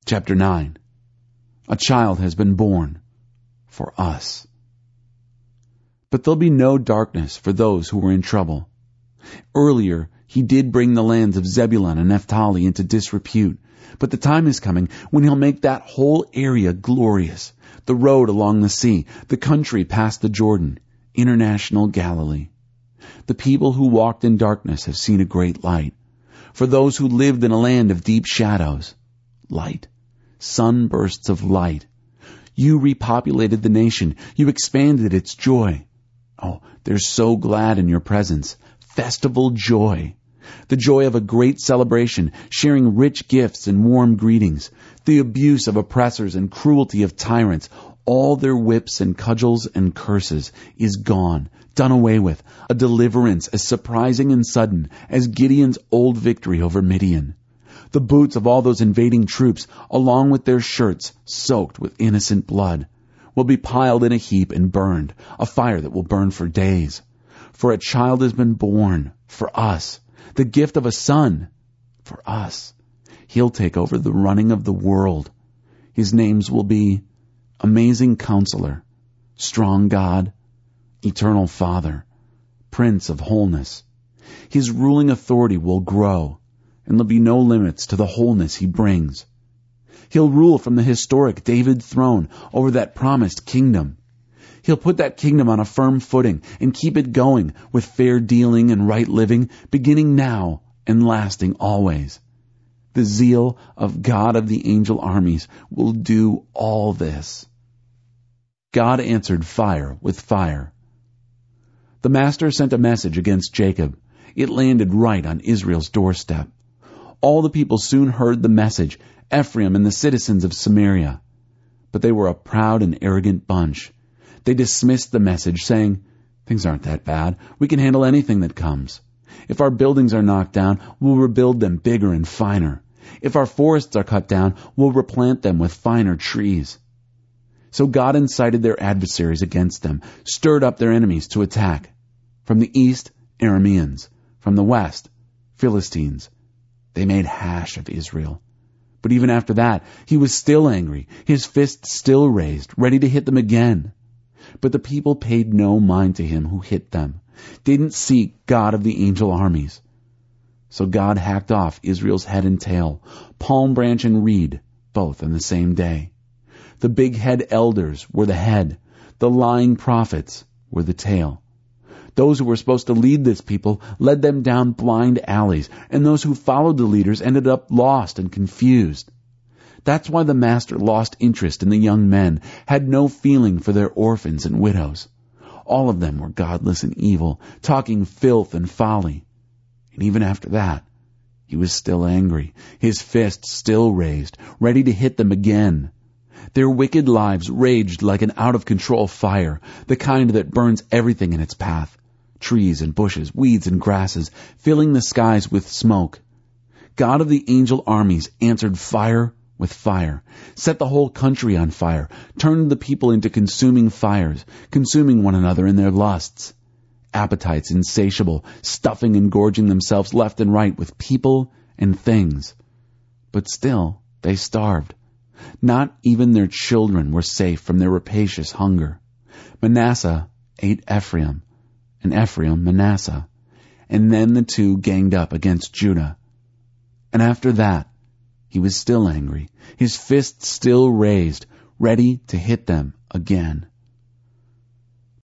Chapter 9. A child has been born for us. But there'll be no darkness for those who were in trouble. Earlier, he did bring the lands of Zebulun and Naphtali into disrepute, but the time is coming when he'll make that whole area glorious. The road along the sea, the country past the Jordan, international Galilee. The people who walked in darkness have seen a great light. For those who lived in a land of deep shadows, light. Sunbursts of light. You repopulated the nation. You expanded its joy. Oh, they're so glad in your presence. Festival joy. The joy of a great celebration, sharing rich gifts and warm greetings. The abuse of oppressors and cruelty of tyrants. All their whips and cudgels and curses is gone, done away with. A deliverance as surprising and sudden as Gideon's old victory over Midian. The boots of all those invading troops, along with their shirts soaked with innocent blood, will be piled in a heap and burned, a fire that will burn for days. For a child has been born for us, the gift of a son for us. He'll take over the running of the world. His names will be Amazing Counselor, Strong God, Eternal Father, Prince of Wholeness. His ruling authority will grow, and there'll be no limits to the wholeness he brings. He'll rule from the historic David throne over that promised kingdom. He'll put that kingdom on a firm footing and keep it going with fair dealing and right living, beginning now and lasting always. The zeal of God of the angel armies will do all this. God answered fire with fire. The Master sent a message against Jacob. It landed right on Israel's doorstep. All the people soon heard the message, Ephraim and the citizens of Samaria. But they were a proud and arrogant bunch. They dismissed the message, saying, "Things aren't that bad. We can handle anything that comes. If our buildings are knocked down, we'll rebuild them bigger and finer. If our forests are cut down, we'll replant them with finer trees." So God incited their adversaries against them, stirred up their enemies to attack. From the east, Arameans. From the west, Philistines. They made hash of Israel. But even after that, he was still angry, his fist still raised, ready to hit them again. But the people paid no mind to him who hit them. They didn't seek God of the angel armies. So God hacked off Israel's head and tail, palm branch and reed, both on the same day. The big head elders were the head. The lying prophets were the tail. Those who were supposed to lead this people led them down blind alleys, and those who followed the leaders ended up lost and confused. That's why the Master lost interest in the young men, had no feeling for their orphans and widows. All of them were godless and evil, talking filth and folly. And even after that, he was still angry, his fist still raised, ready to hit them again. Their wicked lives raged like an out-of-control fire, the kind that burns everything in its path. Trees and bushes, weeds and grasses, filling the skies with smoke. God of the angel armies answered fire with fire, set the whole country on fire, turned the people into consuming fires, consuming one another in their lusts. Appetites insatiable, stuffing and gorging themselves left and right with people and things. But still, they starved. Not even their children were safe from their rapacious hunger. Manasseh ate Ephraim, and Ephraim Manasseh. And then the two ganged up against Judah. And after that, he was still angry, his fist still raised, ready to hit them again.